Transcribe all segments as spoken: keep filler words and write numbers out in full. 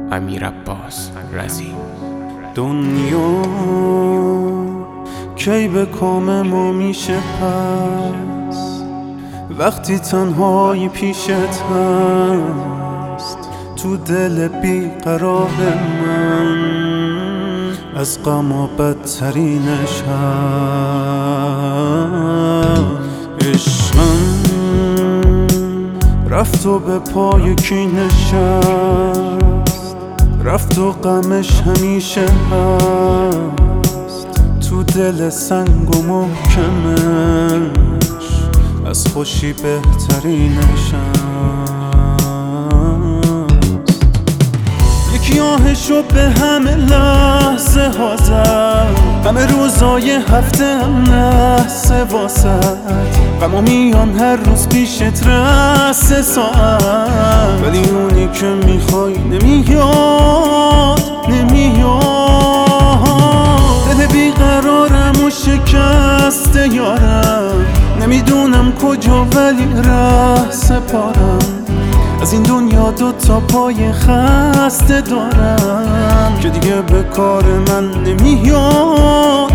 امیر عباس رضی. دنیا کی به کام ما میشه پس وقتی تنهایی پیشت هست تو دل بیقرار من از غم و بدترینش هست. عشقم رفت و به پای کی نشست، رفت و غمش همیشه هست تو دل سنگ و محکمش از خوشی بهترینش هست. یکی آهشو به همه لحظه ها زد، همه روزای هفته هم نحسه واسد غم میان هر روز پیشت رسه ساعت، ولی اونی که میخوای نمیاد نمیاد. دل بیقرارم و شکسته یارم، نمیدونم کجا ولی ره سپارم از این دنیا. دو تا پای خسته دارم که دیگه به کار من نمیاد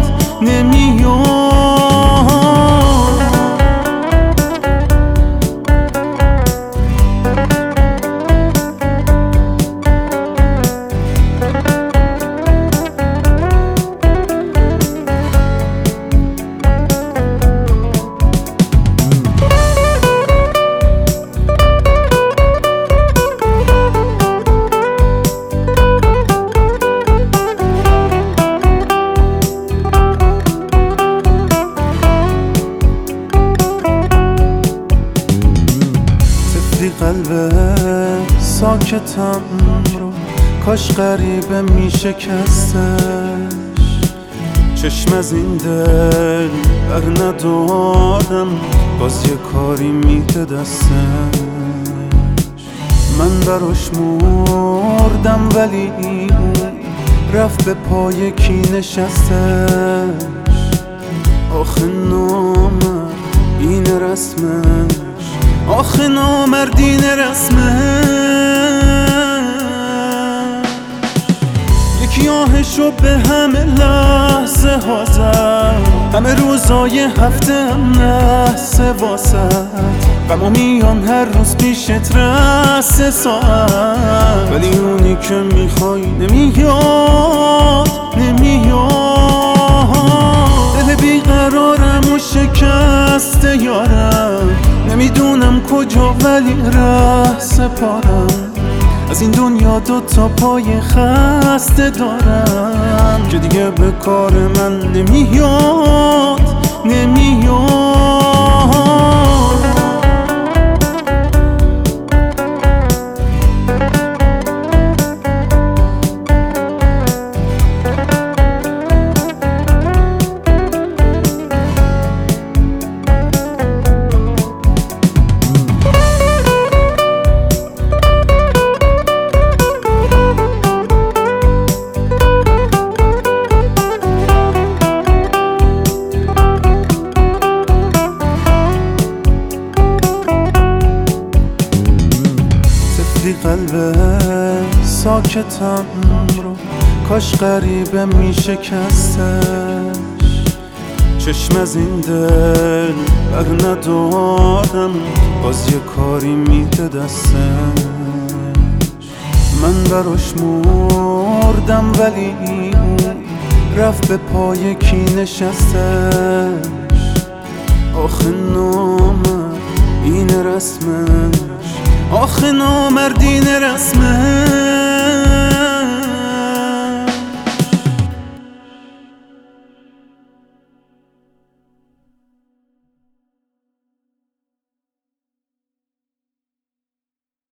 نمیاد. قلب ساکتم رو کاش غریبه میشکستش، چشم از این دل بر ندارم باز یه کاری میده دستش. من براش مردم ولی رفت به پای کی نشستش. آخه نامر این رسمش، آخه نامردین رسمش. یکی آهشو به همه لحظه ها زد، همه روزای هفته هم نحسه واسد غم میان هر روز پیشت رسه ساعت، ولی اونی که میخوای نمیاد نمیاد. دل بیقرارم و شکسته یارم، نمیدونم کجا ولی ره سپارم از این دنیا. دو تا پای خسته دارم که دیگه به کار من نمیاد نمیاد. قلب ساکتم رو کاش غریبه میشکستش، چشم از این دل بر ندارم باز یه کاری میده دستش. من براش مردم ولی رفت به پای کی نشستش. آخه نامر این رسمش، آخه نامردین رسمه.